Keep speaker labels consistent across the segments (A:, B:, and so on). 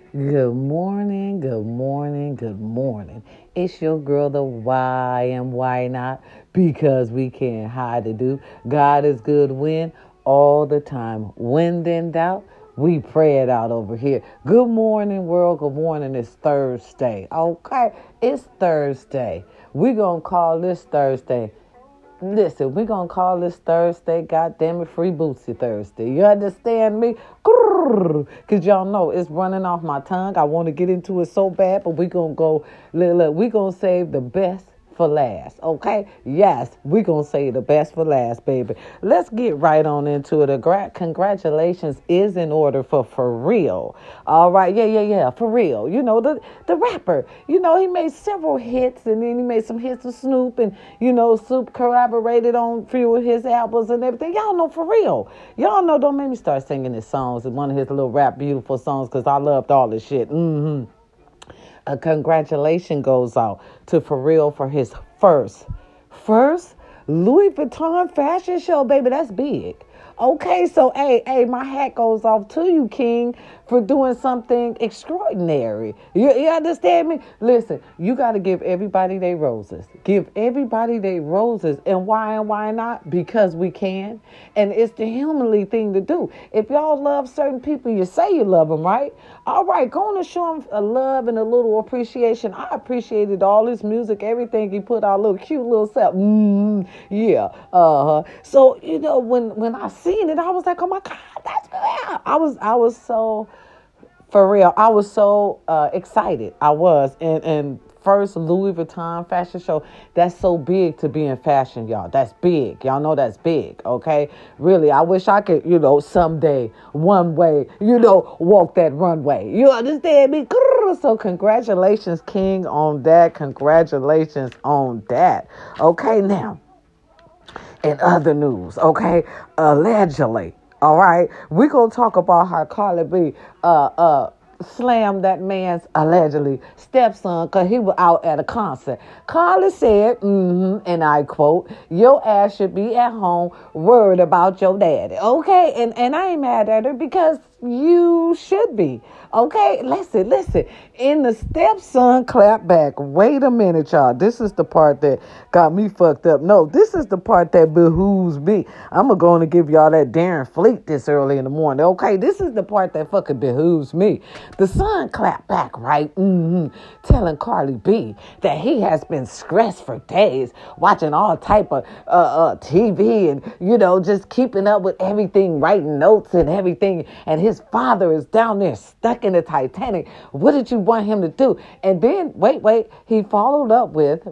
A: Good morning, good morning, good morning. It's your girl, the why and why not? Because we can't hide it, do. God is good when? All the time. When in doubt, we pray it out over here. Good morning, world. Good morning. It's Thursday. Okay, it's Thursday. We're going to call this Thursday. Listen, we're going to call this Thursday, goddamn it, Free Bootsy Thursday. You understand me? Because y'all know it's running off my tongue. I want to get into it so bad, but we're going to go, look, we're going to save the best for last, okay? Yes, we're going to say the best for last, baby. Let's get right on into it. Congratulations is in order for real. All right, yeah, for real. You know, the rapper, you know, he made several hits, and then he made some hits with Snoop, and, you know, Snoop collaborated on a few of his albums and everything. Y'all know for real. Y'all know, don't make me start singing his songs, and one of his little rap beautiful songs, because I loved all this shit. A congratulation goes out to Pharrell for his first Louis Vuitton fashion show, baby. That's big. Okay, so hey, my hat goes off to you, King, for doing something extraordinary. You understand me? Listen, you got to give everybody their roses. Give everybody their roses. And why not? Because we can. And it's the humanly thing to do. If y'all love certain people, you say you love them, right? All right, go on and show them a love and a little appreciation. I appreciated all his music, everything he put out, little cute little self. Yeah. So, you know, when I seen it, I was like, oh my God, that's good. I was so, for real, I was so excited. I was. And first Louis Vuitton fashion show, that's so big to be in fashion, y'all. That's big. Y'all know that's big, okay? Really, I wish I could, you know, someday, one way, you know, walk that runway. You understand me? So congratulations, King, on that. Congratulations on that. Okay, now, in other news, okay, allegedly, all right, we're going to talk about how Carly B slammed that man's allegedly stepson because he was out at a concert. Carly said, and I quote, your ass should be at home worried about your daddy. Okay, and I ain't mad at her because you should be. Okay, listen. In the stepson clap back. Wait a minute, y'all. This is the part that got me fucked up. No, this is the part that behooves me. I'm going to give y'all that Darren Fleet this early in the morning. Okay, this is the part that fucking behooves me. The son clapped back, right? Telling Carly B that he has been stressed for days, watching all type of TV and, you know, just keeping up with everything, writing notes and everything. And his father is down there stuck in the Titanic. What did you want him to do? And then, wait, he followed up with,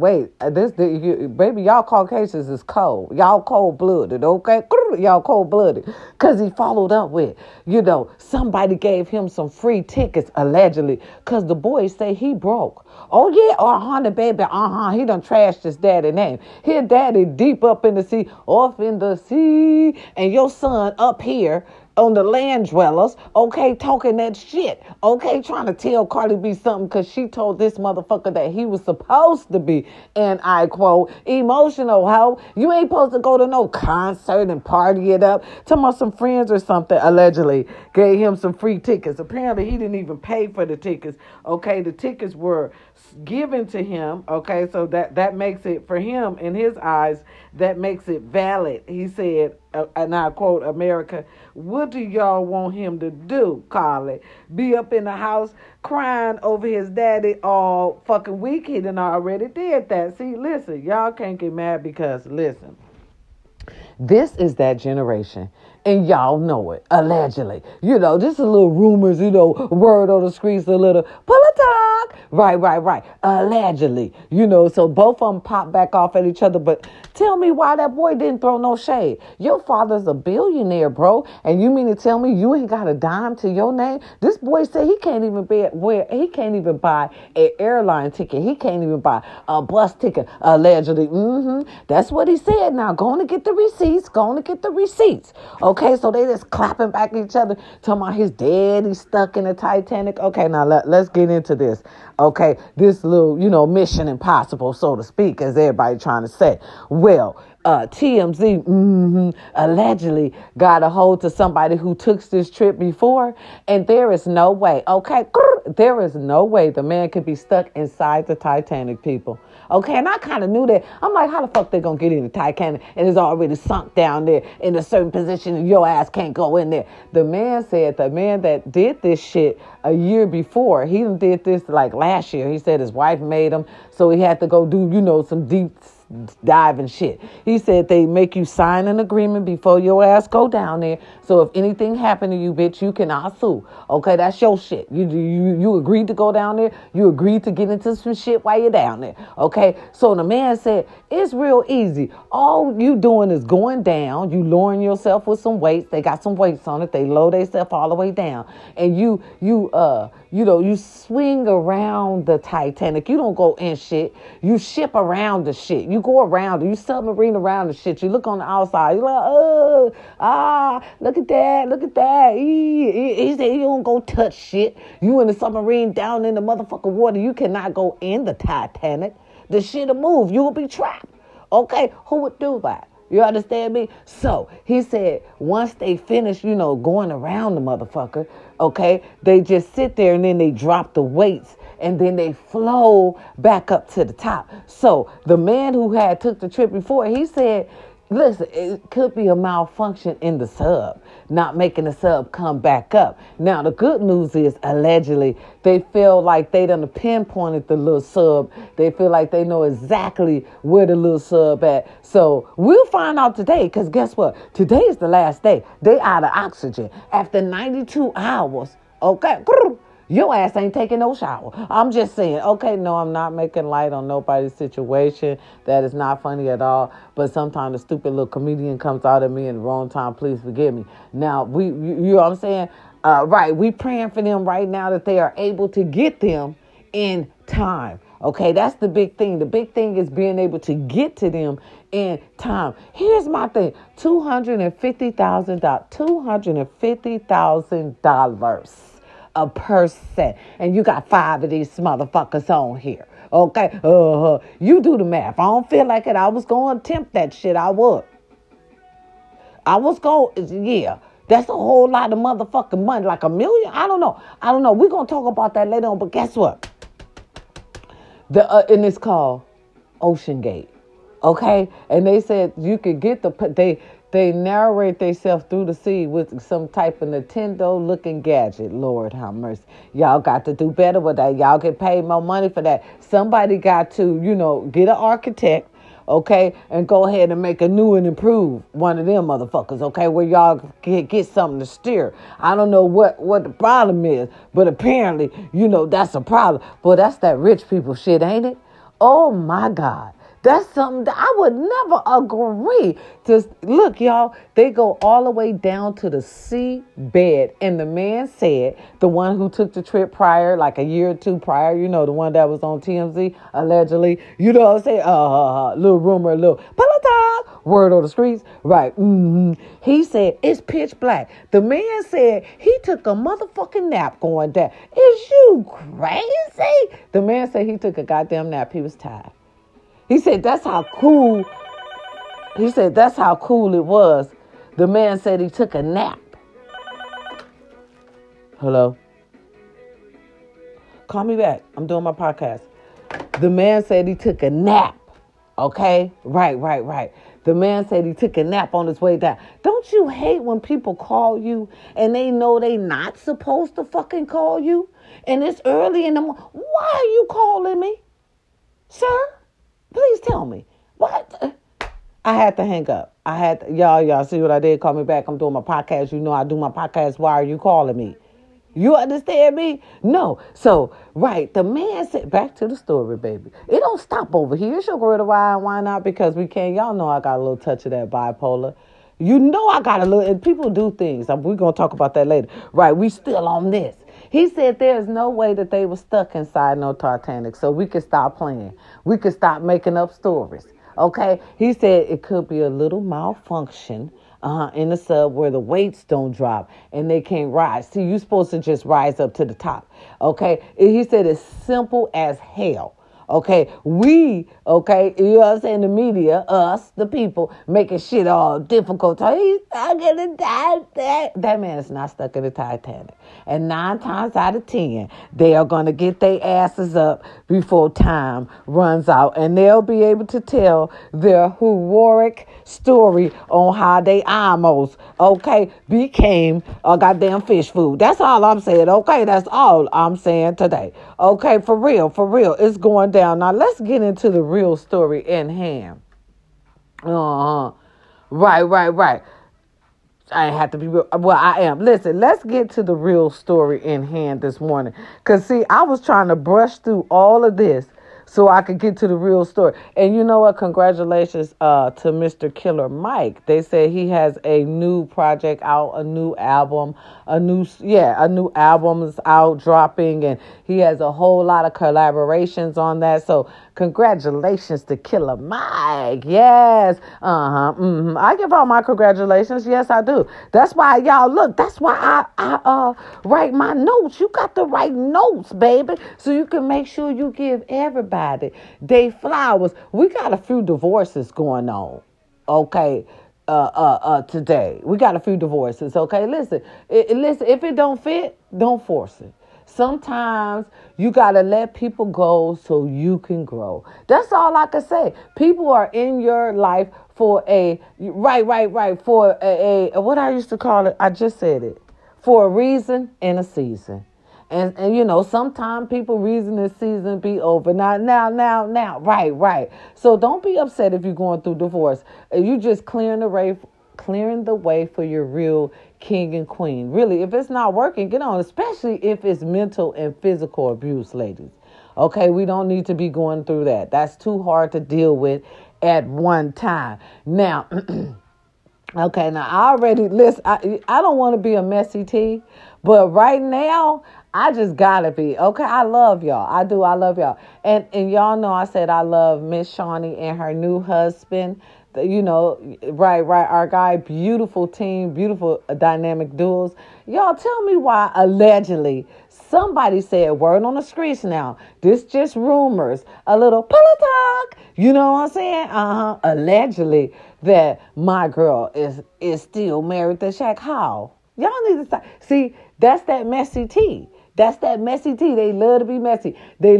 A: baby, y'all Caucasians is cold. Y'all cold-blooded, okay? Y'all cold-blooded. Because he followed up with, you know, somebody gave him some free tickets, allegedly, because the boys say he broke. Oh, yeah, Honda, baby, he done trashed his daddy name. His daddy deep up in the sea, off in the sea, and your son up here on the land dwellers, okay, talking that shit, okay, trying to tell Cardi B something because she told this motherfucker that he was supposed to be, and I quote, emotional hoe. You ain't supposed to go to no concert and party it up. Talking about some friends or something, allegedly, gave him some free tickets. Apparently, he didn't even pay for the tickets, okay? The tickets were given to him, okay? So that makes it, for him, in his eyes, that makes it valid. He said, and I quote, America, what do y'all want him to do, Carly? Be up in the house crying over his daddy all fucking week? He done already did that. See, listen, y'all can't get mad because, listen, this is that generation. And y'all know it, allegedly. You know, this is a little rumors, you know, word on the streets, a little politic. Right. Allegedly. You know, so both of them pop back off at each other. But tell me why that boy didn't throw no shade. Your father's a billionaire, bro. And you mean to tell me you ain't got a dime to your name? This boy said he can't even buy an airline ticket. He can't even buy a bus ticket, allegedly. That's what he said. Now, go on and get the receipts. Okay, so they just clapping back at each other, talking about his daddy stuck in the Titanic. Okay, now let's get into this. Okay, this little, Mission Impossible, so to speak, as everybody trying to say. Well, TMZ allegedly got a hold to somebody who took this trip before, and there is no way, okay, there is no way the man could be stuck inside the Titanic, people. Okay, and I kind of knew that. I'm like, how the fuck they gonna get in the Titanic and it's already sunk down there in a certain position and your ass can't go in there? The man said, the man that did this shit a year before, he did this like last year. He said his wife made him, so he had to go do, some deep diving shit. He said they make you sign an agreement before your ass go down there. So if anything happened to you, bitch, you cannot sue. Okay, that's your shit. You agreed to go down there. You agreed to get into some shit while you're down there. Okay, so the man said it's real easy. All you doing is going down. You lowering yourself with some weights. They got some weights on it. They lower themselves all the way down, and you swing around the Titanic. You don't go in shit. You ship around the shit. You go around it. You submarine around the shit. You look on the outside. You're like, look at that. Look at that. He said you don't go touch shit. You in the submarine down in the motherfucking water. You cannot go in the Titanic. The shit'll move. You will be trapped. Okay, who would do that? You understand me? So he said once they finish, going around the motherfucker, okay, they just sit there and then they drop the weights and then they flow back up to the top. So the man who had took the trip before, he said, listen, it could be a malfunction in the sub, not making the sub come back up. Now, the good news is, allegedly, they feel like they done pinpointed the little sub. They feel like they know exactly where the little sub at. So we'll find out today, because guess what? Today is the last day. They out of oxygen. After 92 hours, okay, your ass ain't taking no shower. I'm just saying, okay, no, I'm not making light on nobody's situation. That is not funny at all. But sometimes the stupid little comedian comes out of me in the wrong time. Please forgive me. Now, you know what I'm saying? Right, we praying for them right now that they are able to get them in time. Okay, that's the big thing. The big thing is being able to get to them in time. Here's my thing. $250,000. $250,000 a person, and you got 5 of these motherfuckers on here. Okay, you do the math. I don't feel like it. I was going to attempt that shit. I was going, yeah. That's a whole lot of motherfucking money, like $1 million. I don't know. We're gonna talk about that later on. But guess what? And it's called Ocean Gate. Okay, and they said you could get They narrate themselves through the sea with some type of Nintendo-looking gadget. Lord have mercy. Y'all got to do better with that. Y'all get paid more money for that. Somebody got to, get an architect, okay, and go ahead and make a new and improve one of them motherfuckers, okay, where y'all get something to steer. I don't know what the problem is, but apparently, that's a problem. But that's that rich people shit, ain't it? Oh, my God. That's something that I would never agree to. Look, y'all, they go all the way down to the seabed. And the man said, the one who took the trip prior, like a year or two prior, the one that was on TMZ, allegedly, what I'm saying? Little rumor, little word on the streets. Right. He said, it's pitch black. The man said he took a motherfucking nap going down. Is you crazy? The man said he took a goddamn nap. He was tired. He said that's how cool it was. The man said he took a nap. Hello? Call me back. I'm doing my podcast. The man said he took a nap. Okay? Right. The man said he took a nap on his way down. Don't you hate when people call you and they know they not supposed to fucking call you? And it's early in the morning. Why are you calling me? Sir? Please tell me. What? I had to hang up. Y'all see what I did? Call me back. I'm doing my podcast. I do my podcast. Why are you calling me? You understand me? No. So, right. The man said, back to the story, baby. It don't stop over here. It's your girl to why not? Because we can. Y'all know I got a little touch of that bipolar. I got a little, and people do things. We're going to talk about that later. Right. We still on this. He said there's no way that they were stuck inside no Titanic, so we could stop playing. We could stop making up stories, okay? He said it could be a little malfunction, in the sub where the weights don't drop and they can't rise. See, you're supposed to just rise up to the top. Okay. He said it's simple as hell. Okay, okay, you know what I'm saying? The media, us, the people, making shit all difficult. So he's stuck in the Titanic. That man is not stuck in the Titanic. And 9 times out of 10, they are going to get their asses up before time runs out. And they'll be able to tell their heroic story on how they almost, okay, became a goddamn fish food. That's all I'm saying, okay? That's all I'm saying today. Okay, for real, it's going down. Now, let's get into the real story in hand. Right. I have to be real. Well, I am. Listen, let's get to the real story in hand this morning. Because, see, I was trying to brush through all of this so I could get to the real story. And you know what? Congratulations to Mr. Killer Mike. They said he has a new project out, a new album, a new album is out dropping, and he has a whole lot of collaborations on that. So congratulations to Killer Mike. Yes. I give all my congratulations. Yes, I do. That's why y'all look. That's why I write my notes. You got to write notes, baby, so you can make sure you give everybody they flowers. We got a few divorces going on. Okay. Today we got a few divorces. Okay, listen, if it don't fit, don't force it. Sometimes you got to let people go so you can grow. That's all I can say. People are in your life for for a what I used to call it, I just said it, for a reason and a season. And you know, sometimes people reason and season be over. Now. Right. So don't be upset if you're going through divorce. You just clearing the way for your real king and queen. Really, if it's not working, get on, especially if it's mental and physical abuse, ladies. Okay, we don't need to be going through that. That's too hard to deal with at one time. Now, okay, now I already, listen, I don't want to be a messy tea, but right now, I just gotta be. Okay, I love y'all. I do. I love y'all. And y'all know I said I love Miss Shawnee and her new husband. You know, right. Our guy, beautiful team, beautiful dynamic duels. Y'all tell me why allegedly somebody said, word on the streets now, this just rumors, a little pillow talk. You know what I'm saying? Allegedly that my girl is still married to Shaq. How? Y'all need to stop. See, that's that messy tea. That's that messy tea. They love to be messy. They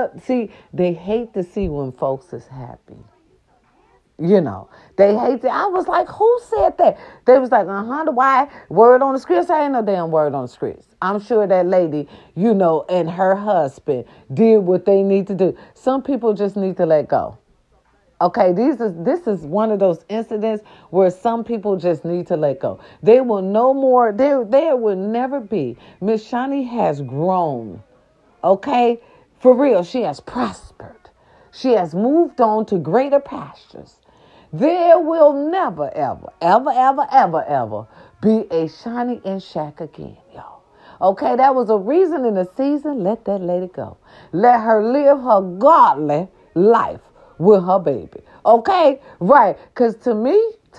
A: hate to see when folks is happy. You know, they hate that. I was like, who said that? They was like, why? Word on the streets? I ain't no damn word on the streets. I'm sure that lady, you know, and her husband did what they need to do. Some people just need to let go. Okay, this is one of those incidents where some people just need to let go. They will no more, there will never be. Miss Shawnee has grown. Okay? For real, she has prospered. She has moved on to greater pastures. There will never, ever be a Shawnee and Shaq again, y'all. Okay, that was a reason in the season. Let that lady go. Let her live her godly life with her baby. Okay? Right. Because to me,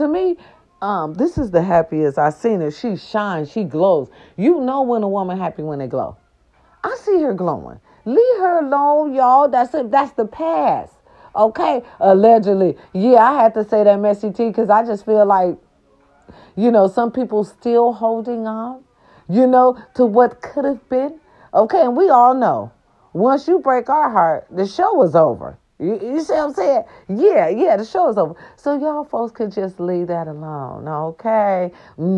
A: this is the happiest I've seen her. She shines. She glows. You know when a woman happy when they glow. I see her glowing. Leave her alone, y'all. That's it. That's the past. Okay? Allegedly. Yeah, I had to say that messy tea because I just feel like, you know, some people still holding on, you know, to what could have been. Okay? And we all know, once you break our heart, the show is over. You see what I'm saying? Yeah, the show is over. So y'all folks could just leave that alone, okay?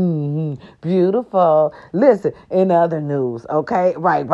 A: Beautiful. Listen, in other news, okay? Right.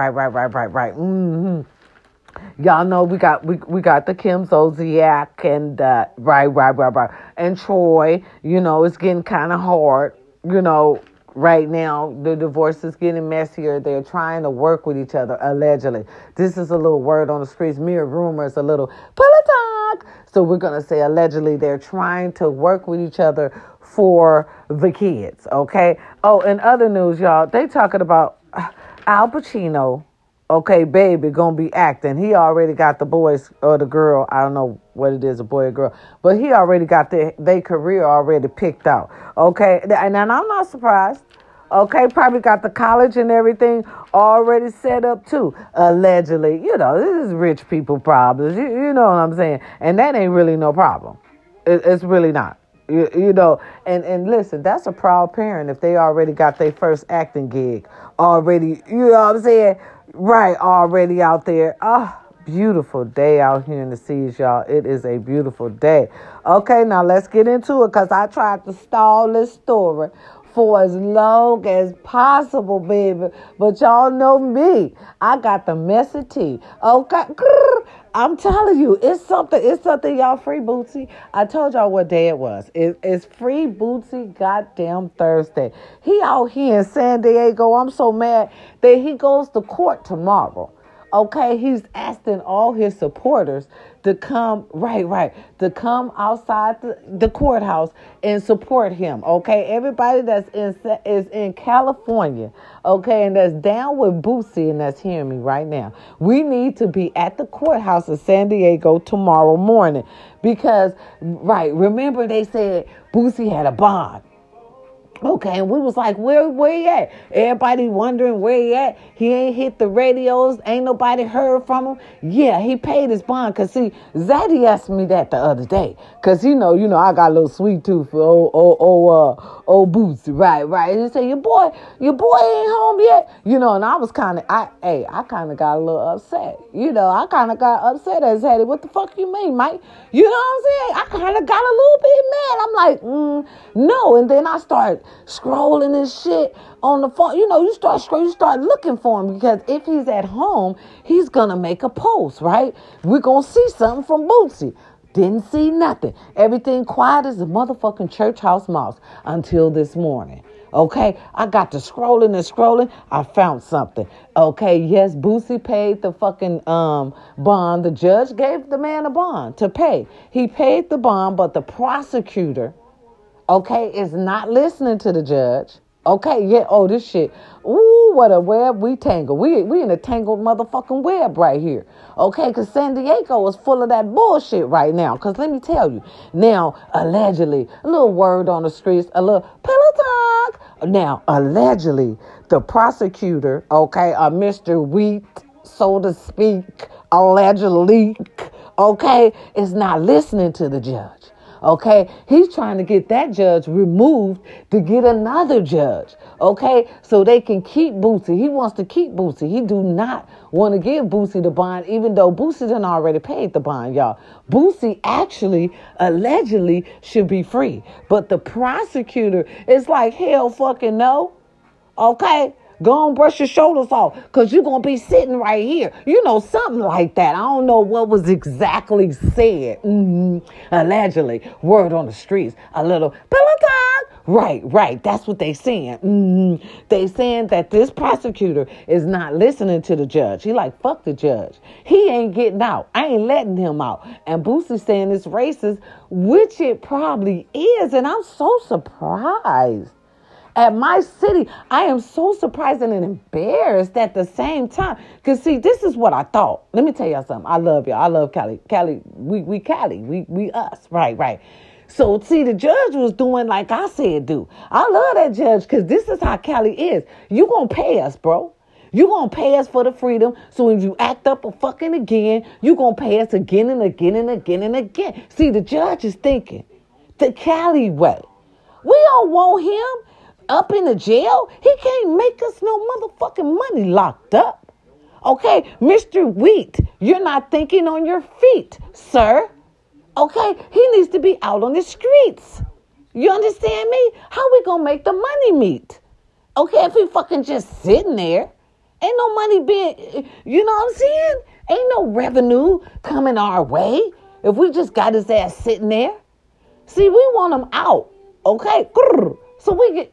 A: Y'all know we got the Kim Zolciak and right. And Troy, you know, it's getting kind of hard, you know. Right now, the divorce is getting messier. They're trying to work with each other, allegedly. This is a little word on the streets, mere rumors, a little pillow talk. So we're going to say allegedly they're trying to work with each other for the kids, okay? Oh, in other news, y'all, they talking about Al Pacino okay, baby gonna be acting. He already got the boys or the girl, I don't know what it is, a boy or girl, but he already got their career already picked out. Okay, and I'm not surprised. Okay, probably got the college and everything already set up too. Allegedly, this is rich people problems. You know what I'm saying? And that ain't really no problem. It's really not. And listen, that's a proud parent if they already got their first acting gig already. You know what I'm saying? Right, already out there. Ah, beautiful day out here in the seas, y'all. It is a beautiful day. Okay, now let's get into it because I tried to stall this story for as long as possible, baby. But y'all know me. I got the messy tea. Okay. I'm telling you, it's something, y'all. Free Bootsy. I told y'all what day it was. It's Free Bootsy goddamn Thursday. He out here in San Diego. I'm so mad that he goes to court tomorrow. Okay, he's asking all his supporters to come, to come outside the courthouse and support him. Okay, everybody that's is in California, okay, and that's down with Boosie and that's hearing me right now. We need to be at the courthouse in San Diego tomorrow morning because, remember they said Boosie had a bond. Okay, and we was like, where he at? Everybody wondering where he at. He ain't hit the radios. Ain't nobody heard from him. Yeah, he paid his bond. Because, see, Zaddy asked me that the other day. Because, I got a little sweet tooth for old Bootsy. Right. And he said, your boy ain't home yet. And I was kind of, I kind of got a little upset. I kind of got upset at Zaddy. What the fuck you mean, Mike? You know what I'm saying? I kind of got a little bit mad. I'm like, no. And then I started scrolling this shit on the phone. You start scrolling, you start looking for him because if he's at home, he's gonna make a post, right? We're gonna see something from Bootsy. Didn't see nothing. Everything quiet as a motherfucking church house mouse until this morning. Okay, I got to scrolling. I found something. Okay, yes, Boosie paid the fucking bond. The judge gave the man a bond to pay. He paid the bond, but the prosecutor, okay, is not listening to the judge. Okay, yeah, this shit. Ooh, what a web we tangle. We in a tangled motherfucking web right here. Okay, because San Diego is full of that bullshit right now. Because let me tell you, now, allegedly, a little word on the streets, a little pillow talk. Now, allegedly, the prosecutor, okay, Mr. Wheat, so to speak, allegedly, okay, is not listening to the judge. Okay, he's trying to get that judge removed to get another judge. Okay, so they can keep Boosie. He wants to keep Boosie. He do not want to give Boosie the bond, even though Boosie done already paid the bond, y'all. Boosie actually, allegedly, should be free. But the prosecutor is like, hell fucking no. Okay, go on, brush your shoulders off, because you're going to be sitting right here. Something like that. I don't know what was exactly said. Allegedly, word on the streets, a little pillow talk. Right. That's what they saying. They saying that this prosecutor is not listening to the judge. He like, fuck the judge. He ain't getting out. I ain't letting him out. And Boosie saying it's racist, which it probably is. And I'm so surprised. At my city, I am so surprised and embarrassed at the same time. Because, see, this is what I thought. Let me tell y'all something. I love y'all. I love Cali. Cali, we Cali. We us. Right. So, see, the judge was doing like I said do. I love that judge because this is how Cali is. You going to pay us, bro. You going to pay us for the freedom. So when you act up a fucking again, you going to pay us again and again and again and again. See, the judge is thinking the Cali way. We don't want him up in the jail. He can't make us no motherfucking money locked up. Okay, Mr. Wheat, you're not thinking on your feet, sir. Okay, he needs to be out on the streets. You understand me? How we gonna make the money meet? Okay, if we fucking just sitting there, ain't no money being, you know what I'm saying? Ain't no revenue coming our way if we just got his ass sitting there. See, we want him out, okay? So we get,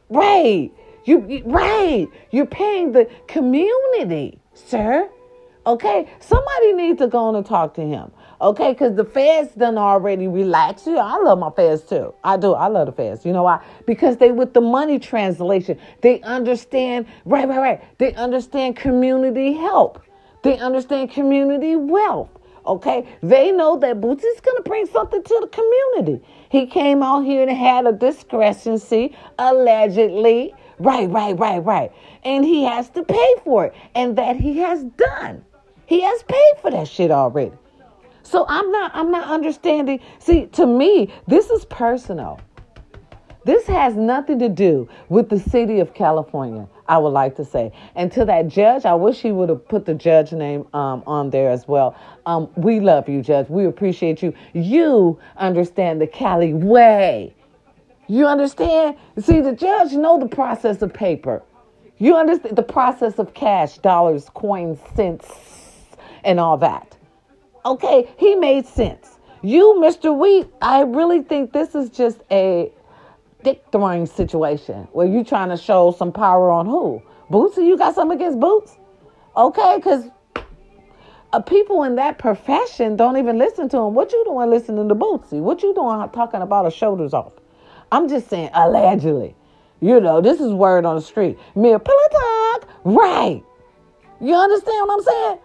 A: you're paying the community, sir. Okay, somebody needs to go on and talk to him. Okay, because the feds done already relaxed. I love my feds too. I do. I love the feds. You know why? Because they with the money translation. They understand, right. They understand community help. They understand community wealth. Okay, they know that Boosie's going to bring something to the community. He came out here and had a discrepancy, allegedly. Right. And he has to pay for it. And that he has done. He has paid for that shit already. So I'm not understanding. See, to me, this is personal. This has nothing to do with the city of California, I would like to say. And to that judge, I wish he would have put the judge name on there as well. We love you, Judge. We appreciate you. You understand the Cali way. You understand? See, the judge know the process of paper. You understand the process of cash, dollars, coins, cents, and all that. Okay, he made sense. You, Mr. Wheat, I really think this is just a dick throwing situation where you trying to show some power on who? Bootsy, you got something against Boots? Okay, because people in that profession don't even listen to him. What you doing listening to Bootsy? What you doing talking about her shoulders off? I'm just saying, allegedly. You know, this is word on the street. Mere pillow talk. Right. You understand what I'm saying?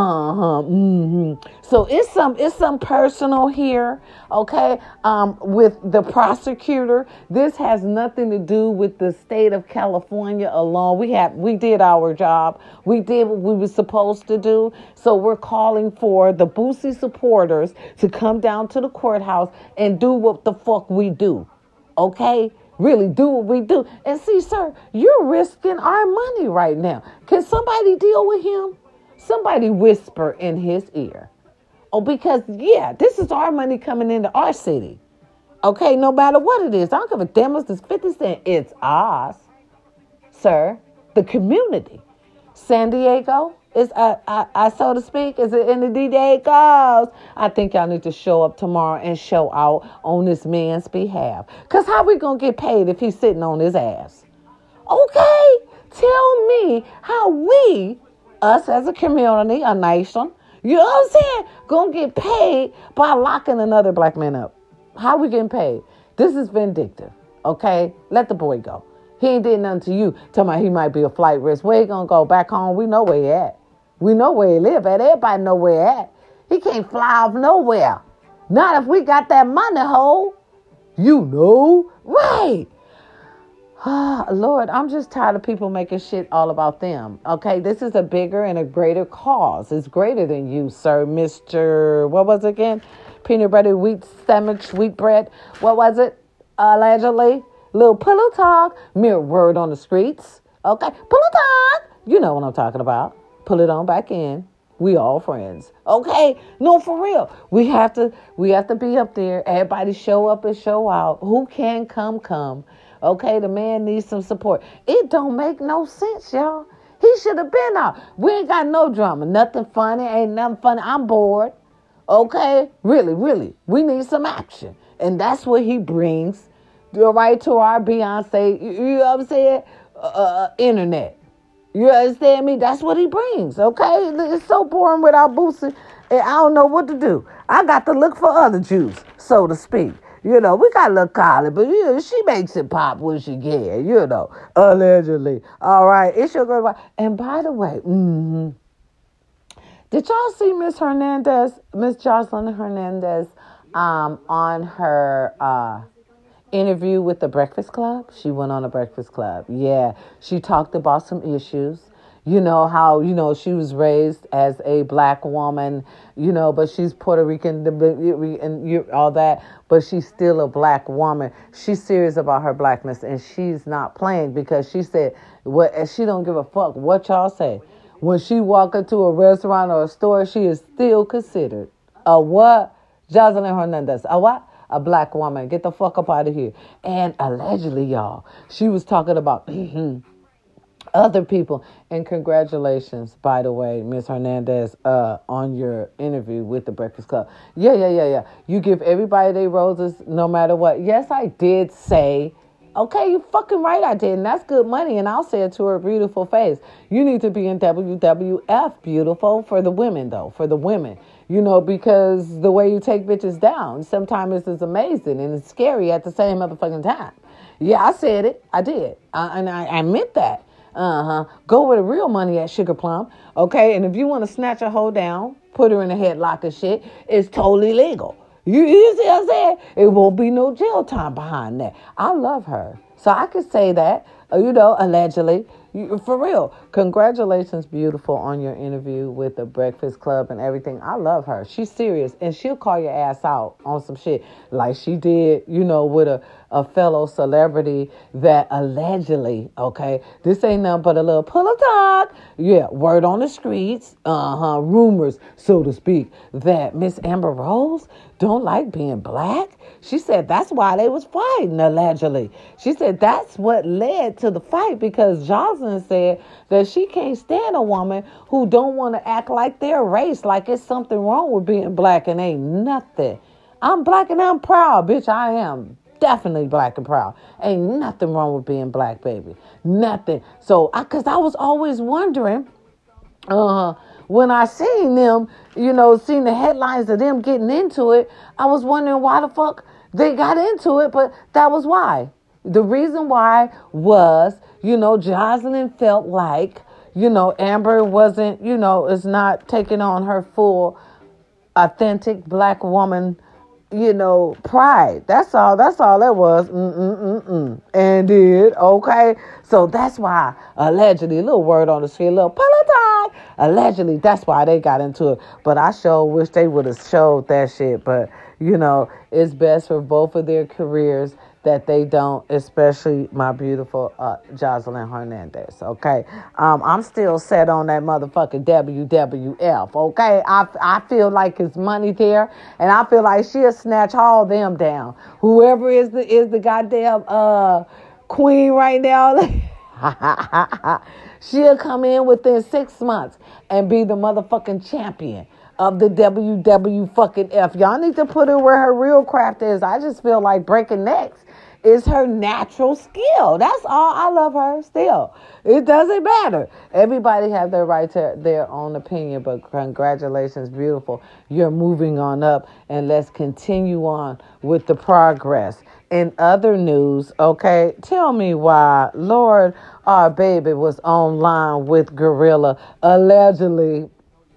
A: So it's some personal here, okay? With the prosecutor, this has nothing to do with the state of California alone. We did our job. We did what we were supposed to do. So we're calling for the Boosie supporters to come down to the courthouse and do what the fuck we do, okay? Really do what we do. And see, sir, you're risking our money right now. Can somebody deal with him? Somebody whisper in his ear. Oh, because, yeah, this is our money coming into our city. Okay, no matter what it is. I don't give a damn if it's 50 cents. It's ours, sir. The community. San Diego is, so to speak, is it in the Diegos? I think y'all need to show up tomorrow and show out on this man's behalf. Because how we going to get paid if he's sitting on his ass? Okay, tell me how we, us as a community, a nation, you know what I'm saying, gonna get paid by locking another black man up. How we getting paid? This is vindictive, okay? Let the boy go. He ain't did nothing to you. Talking about he might be a flight risk. Where he gonna go? Back home? We know where he at. We know where he live at. Everybody know where he at. He can't fly off nowhere. Not if we got that money hole. You know, right? Lord, I'm just tired of people making shit all about them. Okay, this is a bigger and a greater cause. It's greater than you, sir, Mr. What was it again? Peanut butter, wheat sandwich, wheat bread. What was it? Allegedly. Little pillow talk. Mere word on the streets. Okay, pillow talk. You know what I'm talking about. Pull it on back in. We all friends. Okay? No, for real. We have to be up there. Everybody show up and show out. Who can come. Okay, the man needs some support. It don't make no sense, y'all. He should have been out. We ain't got no drama. Nothing funny. Ain't nothing funny. I'm bored. Okay? Really. We need some action. And that's what he brings right to our Beyonce, you know what I'm saying? Internet. You understand me? That's what he brings, okay? It's so boring without Boosie. And I don't know what to do. I got to look for other Jews, so to speak. You know, we got a little Kylie, but you know, she makes it pop when she can, you know, allegedly. All right, it's your girl. And by the way, did y'all see Miss Jocelyn Hernandez, on her interview with the Breakfast Club? She went on a Breakfast Club. Yeah, she talked about some issues. You know how, you know, she was raised as a black woman, you know, but she's Puerto Rican and all that, but she's still a black woman. She's serious about her blackness, and she's not playing, because she said, she don't give a fuck what y'all say. When she walk into a restaurant or a store, she is still considered a what? Jocelyn Hernandez. A what? A black woman. Get the fuck up out of here. And allegedly, y'all, she was talking about other people. And congratulations, by the way, Miss Hernandez, on your interview with the Breakfast Club. Yeah. You give everybody their roses no matter what. Yes, I did say, okay, you fucking right I did. And that's good money. And I'll say it to her beautiful face. You need to be in WWF, beautiful, for the women, though. For the women. You know, because the way you take bitches down, sometimes it's amazing and it's scary at the same motherfucking time. Yeah, I said it. I did. And I meant that. Go where the real money at, Sugar Plum. Okay, and if you want to snatch a hoe down, put her in a headlock and shit, it's totally legal. You see what I'm saying? It won't be no jail time behind that. I love her. So I could say that, allegedly. For real. Congratulations, beautiful, on your interview with the Breakfast Club and everything. I love her. She's serious. And she'll call your ass out on some shit like she did, with a fellow celebrity that allegedly, okay, this ain't nothing but a little pillow talk. Yeah, word on the streets, rumors, so to speak, that Miss Amber Rose don't like being black. She said that's why they was fighting, allegedly. She said that's what led to the fight because Jocelyn said that she can't stand a woman who don't want to act like their race, like it's something wrong with being black and ain't nothing. I'm black and I'm proud, bitch. I am definitely black and proud. Ain't nothing wrong with being black, baby. Nothing. So, because I was always wondering, when I seen them, seen the headlines of them getting into it, I was wondering why the fuck they got into it, but that was why. The reason why was, Jocelyn felt like, Amber wasn't, is not taking on her full, authentic black woman, pride. That's all that was. And did, okay? So that's why, allegedly, a little word on the street, a little peloton. Allegedly, that's why they got into it. But I sure wish they would have showed that shit. But, it's best for both of their careers that they don't, especially my beautiful Jocelyn Hernandez, okay? I'm still set on that motherfucking WWF, okay? I feel like it's money there, and I feel like she'll snatch all them down. Whoever is the goddamn queen right now, she'll come in within 6 months and be the motherfucking champion of the WWF. Y'all need to put her where her real craft is. I just feel like breaking necks is her natural skill. That's all. I love her still. It doesn't matter. Everybody have their right to their own opinion, but congratulations, beautiful. You're moving on up, and let's continue on with the progress. In other news, okay, tell me why Lord, our baby was online with Gorilla, allegedly.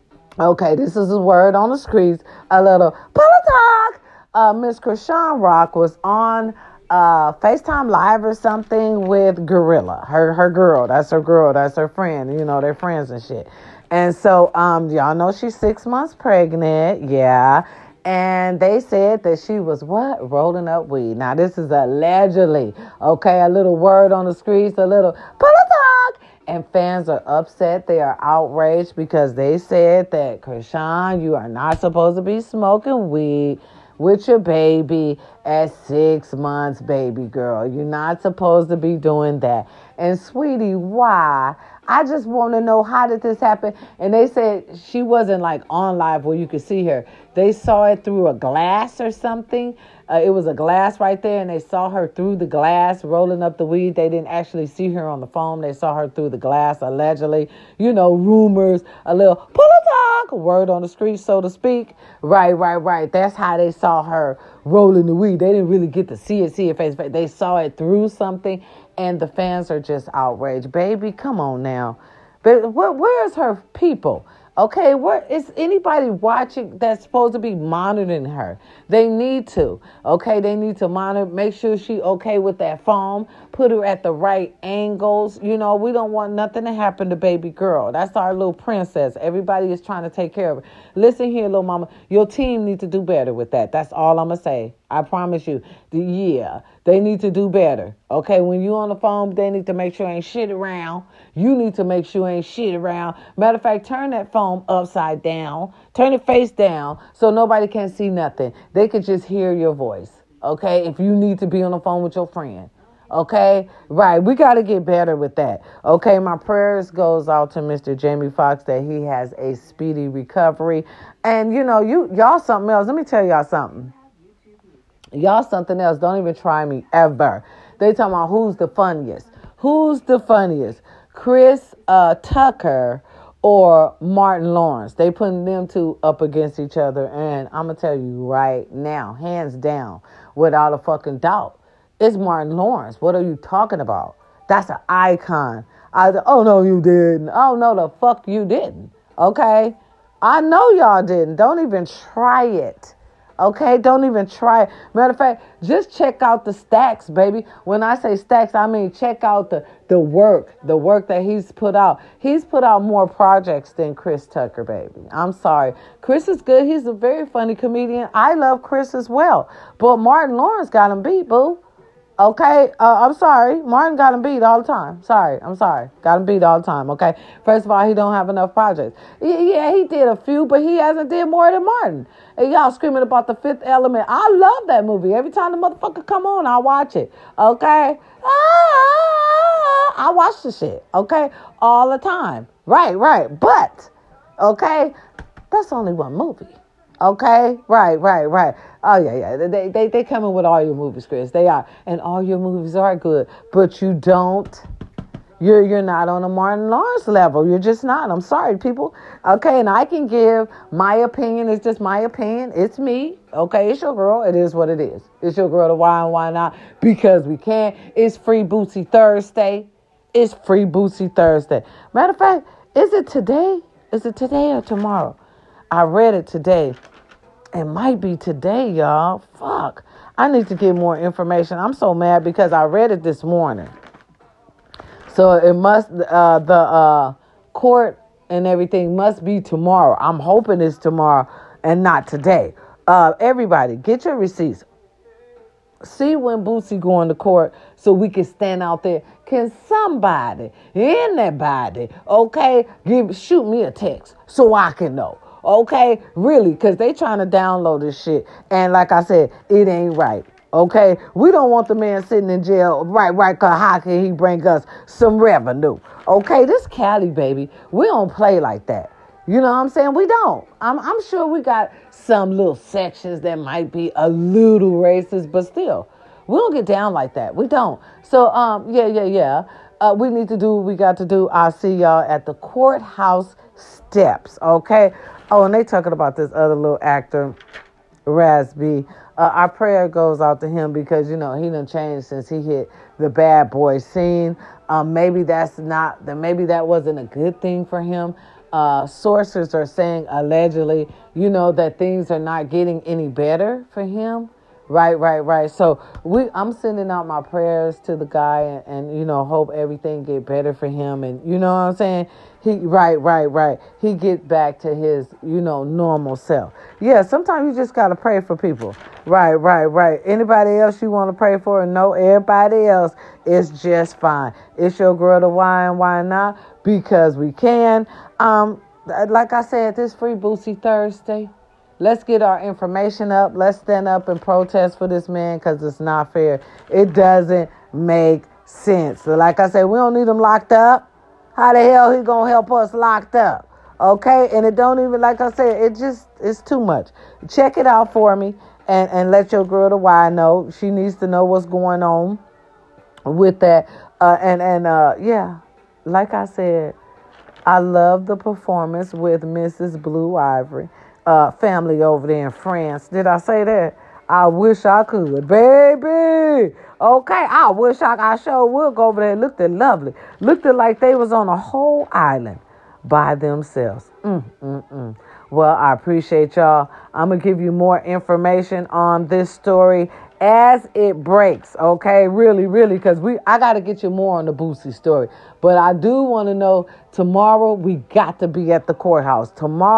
A: Okay, this is a word on the streets, a little pillow talk. Miss Krishan Rock was on FaceTime Live or something with Gorilla, her girl. That's her friend. They're friends and shit. And so, y'all know she's 6 months pregnant. Yeah. And they said that she was what? Rolling up weed. Now, this is allegedly, okay? A little word on the streets, a little pillow talk. And fans are upset. They are outraged because they said that, Krishan, you are not supposed to be smoking weed with your baby at 6 months, baby girl. You're not supposed to be doing that. And sweetie, why? I just want to know, how did this happen? And they said she wasn't like on live where you could see her. They saw it through a glass or something. It was a glass right there, and they saw her through the glass rolling up the weed. They didn't actually see her on the phone. They saw her through the glass, allegedly. Rumors, a little pull-a-talk, word on the street, so to speak. Right. That's how they saw her rolling the weed. They didn't really get to see it face to face. They saw it through something, and the fans are just outraged. Baby, come on now. But where's her people? Okay, where is anybody watching that's supposed to be monitoring her? They need to. Okay, they need to monitor, make sure she okay with that foam, put her at the right angles. We don't want nothing to happen to baby girl. That's our little princess. Everybody is trying to take care of her. Listen here, little mama, your team needs to do better with that. That's all I'm going to say. I promise you. Yeah, they need to do better. Okay, when you on the phone, they need to make sure ain't shit around. You need to make sure ain't shit around. Matter of fact, turn that phone upside down. Turn it face down so nobody can see nothing. They can just hear your voice. Okay, if you need to be on the phone with your friend. Okay, right. We got to get better with that. Okay, my prayers goes out to Mr. Jamie Foxx that he has a speedy recovery. And y'all something else. Let me tell y'all something. Y'all something else. Don't even try me ever. They talking about who's the funniest. Who's the funniest? Chris Tucker or Martin Lawrence. They putting them two up against each other. And I'm going to tell you right now, hands down, without a fucking doubt, it's Martin Lawrence. What are you talking about? That's an icon. Oh, no, you didn't. Oh, no, the fuck you didn't. Okay? I know y'all didn't. Don't even try it. Okay? Don't even try it. Matter of fact, just check out the stacks, baby. When I say stacks, I mean check out the work that he's put out. He's put out more projects than Chris Tucker, baby. I'm sorry. Chris is good. He's a very funny comedian. I love Chris as well. But Martin Lawrence got him beat, boo. Okay, I'm sorry. Martin got him beat all the time. I'm sorry. Got him beat all the time, okay? First of all, he don't have enough projects. Yeah, he did a few, but he hasn't did more than Martin. And y'all screaming about The Fifth Element. I love that movie. Every time the motherfucker come on, I watch it, okay? I watch the shit, okay? All the time. Right. But, okay, that's only one movie. Okay, right. Oh yeah. They come in with all your movies, Chris. They are, and all your movies are good. But you're not on a Martin Lawrence level. You're just not. I'm sorry, people. Okay, and I can give my opinion. It's just my opinion. It's me. Okay, it's your girl. It is what it is. It's your girl. The why and why not? Because we can. It's Free Boosie Thursday. Matter of fact, is it today? Is it today or tomorrow? I read it today. It might be today, y'all. Fuck. I need to get more information. I'm so mad because I read it this morning. So it must, the court and everything must be tomorrow. I'm hoping it's tomorrow and not today. Everybody, get your receipts. See when Boosie going to court so we can stand out there. Can somebody, anybody, okay, shoot me a text so I can know. Okay, really, because they trying to download this shit. And like I said, it ain't right. Okay, we don't want the man sitting in jail. Right, because how can he bring us some revenue? Okay, this Cali, baby, we don't play like that. You know what I'm saying? We don't. I'm sure we got some little sections that might be a little racist, but still, we don't get down like that. We don't. So, yeah. We need to do what we got to do. I'll see y'all at the courthouse steps, okay? Oh, and they talking about this other little actor, Raz B. Our prayer goes out to him because, he done changed since he hit the bad boy scene. Maybe that wasn't a good thing for him. Sources are saying allegedly, that things are not getting any better for him. Right. So I'm sending out my prayers to the guy and hope everything get better for him. And you know what I'm saying? Right. He get back to his, normal self. Yeah, sometimes you just got to pray for people. Right. Anybody else you want to pray for? No, everybody else is just fine. It's your girl, the why and why not? Because we can. Like I said, this Free Boosie Thursday. Let's get our information up. Let's stand up and protest for this man because it's not fair. It doesn't make sense. So like I said, we don't need him locked up. How the hell he gonna help us locked up? Okay? And it don't even, like I said, it's too much. Check it out for me and let your girl the why know. She needs to know what's going on with that. Yeah, like I said, I love the performance with Mrs. Blue Ivory. Family over there in France. Did I say that? I wish I could, baby. Okay, I wish I sure would go over there. It looked lovely. Looked like they was on a whole island by themselves. Well, I appreciate y'all. I'm going to give you more information on this story as it breaks, okay? Really, because I got to get you more on the Boosie story. But I do want to know, tomorrow we got to be at the courthouse.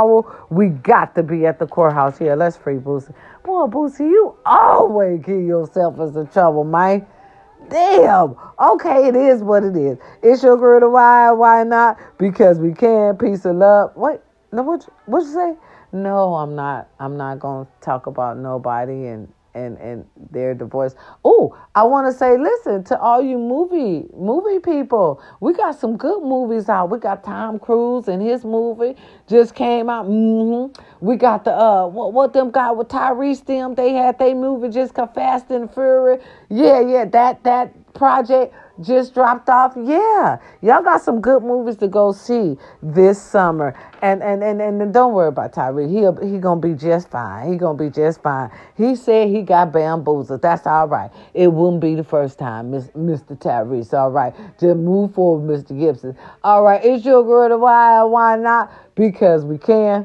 A: Here, let's free Boosie. Boy, Boosie, you always get yourself into trouble, man. Damn. Okay, it is what it is. It's your girl, the why not? Because we can. Peace and love. Wait, no, what you say? No, I'm not going to talk about nobody and their divorce. Oh, I want to say, listen to all you movie people. We got some good movies out. We got Tom Cruise and his movie just came out. We got the what them got with Tyrese them. They had their movie just called Fast and Furious. Yeah, that project just dropped off. Yeah, y'all got some good movies to go see this summer. And don't worry about Tyree. He gonna be just fine. He gonna be just fine. He said he got bamboozled. That's all right. It wouldn't be the first time, Mr. Tyrese. All right, just move forward, Mr. Gibson. All right, it's your girl. The why not? Because we can.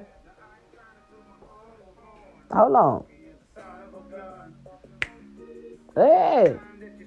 A: Hold on. Hey.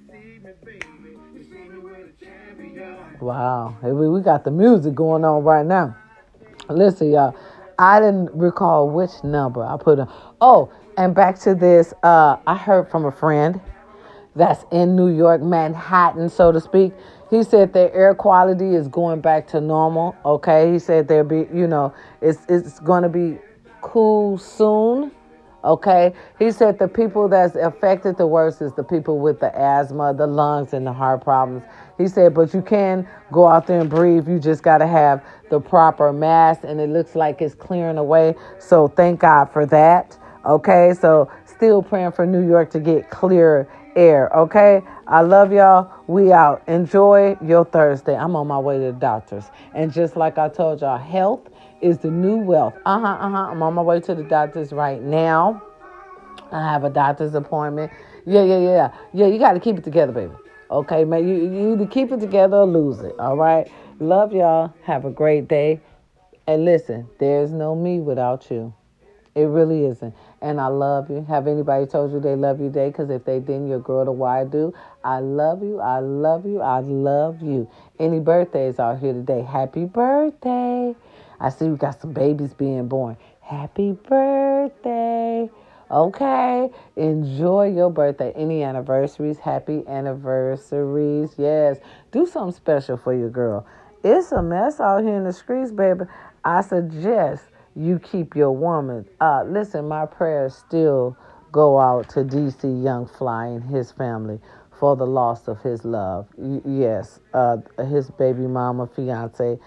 A: Wow. Hey, we got the music going on right now. Listen, y'all. I didn't recall which number I put on. Oh, and back to this. I heard from a friend that's in New York, Manhattan, so to speak. He said their air quality is going back to normal. Okay. He said there'll be, it's going to be cool soon. Okay. He said the people that's affected the worst is the people with the asthma, the lungs, and the heart problems. He said, but you can go out there and breathe. You just got to have the proper mask, and it looks like it's clearing away. So thank God for that. Okay. So still praying for New York to get clear air. Okay. I love y'all. We out. Enjoy your Thursday. I'm on my way to the doctors. And just like I told y'all, health is the new wealth. I'm on my way to the doctors right now. I have a doctor's appointment. Yeah. You got to keep it together, baby. Okay, man. You either keep it together or lose it. All right. Love y'all. Have a great day. And listen, there's no me without you. It really isn't. And I love you. Have anybody told you they love you today? Because if they didn't, your girl, the why do. I love you. I love you. I love you. Any birthdays out here today? Happy birthday. I see we got some babies being born. Happy birthday. Okay. Enjoy your birthday. Any anniversaries? Happy anniversaries. Yes. Do something special for your girl. It's a mess out here in the streets, baby. I suggest you keep your woman. Listen, my prayers still go out to DC Young Fly and his family for the loss of his love. Yes. His baby mama, fiance,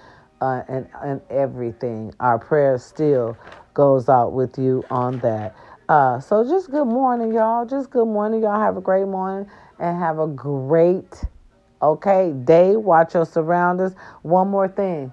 A: and everything. Our prayer still goes out with you on that. So just good morning, y'all. Just good morning, y'all. Have a great morning and have a great, day. Watch your surroundings. One more thing.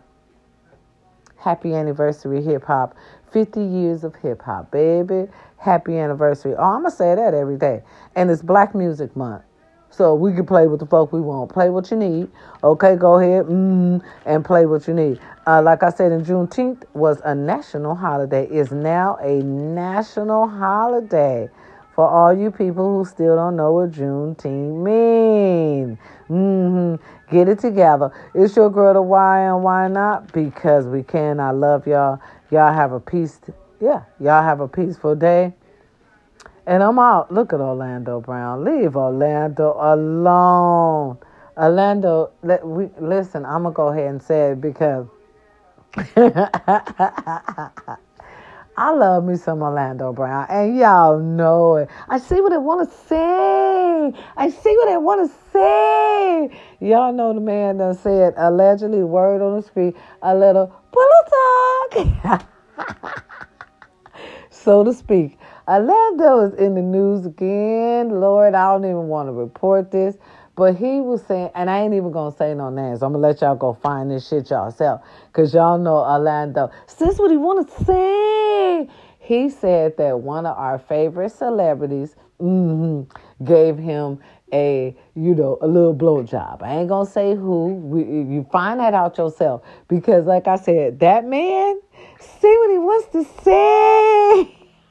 A: Happy anniversary, hip hop. 50 years of hip hop, baby. Happy anniversary. Oh, I'm going to say that every day. And it's Black Music Month. So we can play with the folk we want. Play what you need. Okay, go ahead and play what you need. Like I said, in Juneteenth was a national holiday. It's now a national holiday for all you people who still don't know what Juneteenth means. Get it together. It's your girl, the why and why not? Because we can. I love y'all. Y'all have a y'all have a peaceful day. And I'm out. Look at Orlando Brown. Leave Orlando alone. Orlando, listen, I'm going to go ahead and say it because I love me some Orlando Brown. And y'all know it. I see what they want to say. Y'all know the man done said, allegedly, word on the street, a little pillow talk. So to speak. Orlando is in the news again. Lord, I don't even want to report this. But he was saying, and I ain't even going to say no names. I'm going to let y'all go find this shit yourself. Because y'all know Orlando. So this is what he want to say. He said that one of our favorite celebrities gave him a little blowjob. I ain't going to say who. You find that out yourself. Because like I said, that man, see what he wants to say.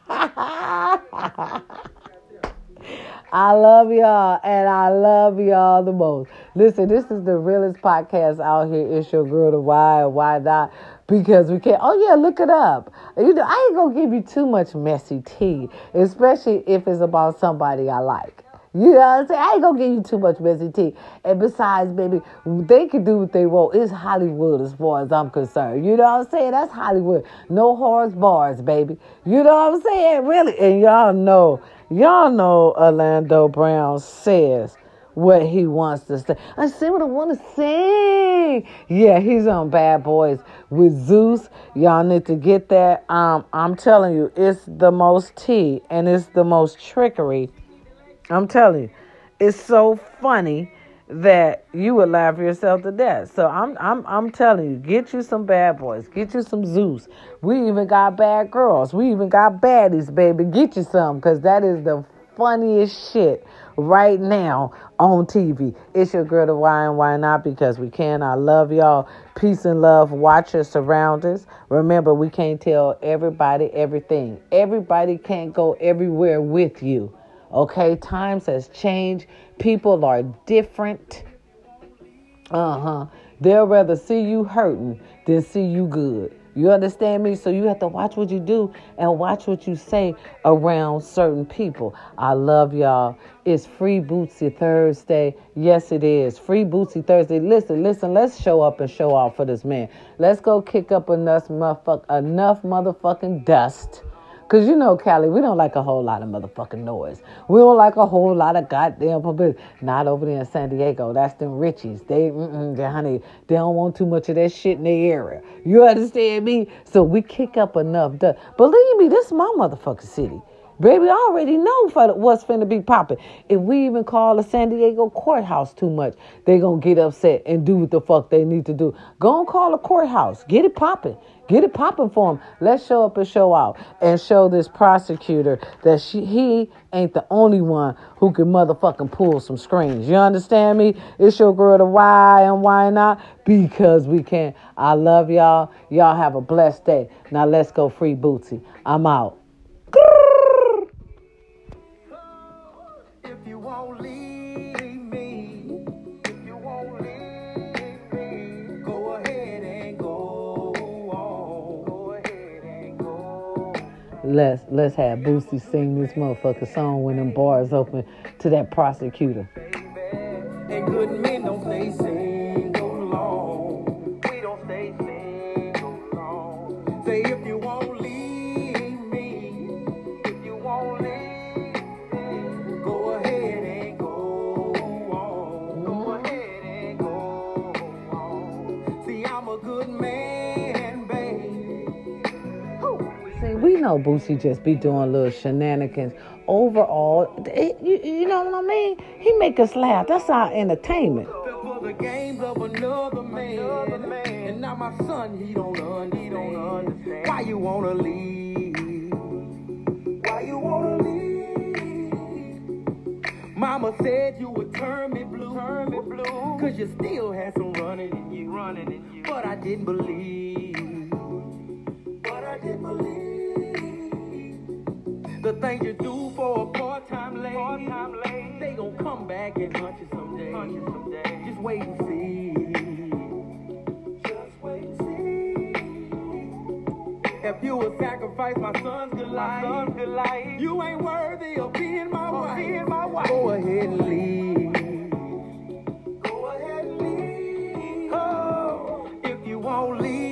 A: I love y'all, and I love y'all the most. Listen, this is the realest podcast out here. It's your girl, the why or why not? Because we can't. Oh, yeah, look it up. I ain't going to give you too much messy tea, especially if it's about somebody I like. You know what I'm saying? I ain't going to give you too much messy tea. And besides, baby, they can do what they want. It's Hollywood as far as I'm concerned. You know what I'm saying? That's Hollywood. No horse bars, baby. You know what I'm saying? Really. And y'all know Orlando Brown says what he wants to say. I say what I want to say. Yeah, he's on Bad Boys with Zeus. Y'all need to get that. I'm telling you, it's the most tea and it's the most trickery. I'm telling you, it's so funny that you would laugh yourself to death. So I'm telling you, get you some bad boys, get you some Zeus. We even got bad girls. We even got baddies, baby. Get you some, because that is the funniest shit right now on TV. It's your girl, the Why and Why Not, because we can. I love y'all. Peace and love. Watch your surroundings. Remember, we can't tell everybody everything. Everybody can't go everywhere with you. Okay, times has changed. People are different. They'll rather see you hurting than see you good. You understand me? So you have to watch what you do and watch what you say around certain people. I love y'all. It's Free Bootsy Thursday. Yes, it is. Free Bootsy Thursday. Listen. Let's show up and show out for this man. Let's go kick up enough motherfucking dust. Because you know, Cali, we don't like a whole lot of motherfucking noise. We don't like a whole lot of goddamn publicity. Not over there in San Diego. That's them Richies. Honey, they don't want too much of that shit in their area. You understand me? So we kick up enough dust. Believe me, this is my motherfucking city. Baby, I already know what's finna be popping. If we even call the San Diego courthouse too much, they gonna get upset and do what the fuck they need to do. Go and call the courthouse. Get it popping. Get it popping for them. Let's show up and show out and show this prosecutor that he ain't the only one who can motherfucking pull some strings. You understand me? It's your girl, the Why and Why Not, because we can. I love y'all. Y'all have a blessed day. Now let's go Free Bootsy. I'm out. Let's have Boosie sing this motherfucker song when them bars open to that prosecutor. And good men don't stay single long. We don't stay single long. Say if you won't leave me, if you won't leave me, go ahead and go on. Go ahead and go on. See, I'm a good man, baby. See, we know Boosie just be doing little shenanigans. Overall, you know what I mean? He make us laugh. That's our entertainment. For the games of another man. And now my son, he don't understand. Why you wanna leave? Why you wanna leave? Mama said you would turn me blue. Cause you still had some running in you. But I didn't believe. The things you do for a part-time lady, they gon' come back and hunt you someday. Just wait and see. Just wait and see. If you would sacrifice my son's good life, you ain't worthy of being my wife. Go ahead and leave. Go ahead and leave. Oh, if you won't leave.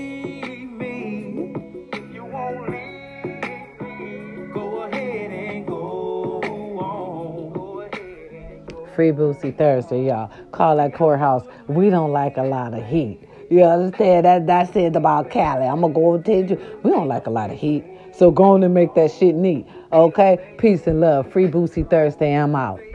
A: Free Bootsy Thursday, y'all. Call that courthouse. We don't like a lot of heat. You understand? That's it about Cali. I'm going to go and tell you, we don't like a lot of heat. So go on and make that shit neat. Okay? Peace and love. Free Bootsy Thursday. I'm out.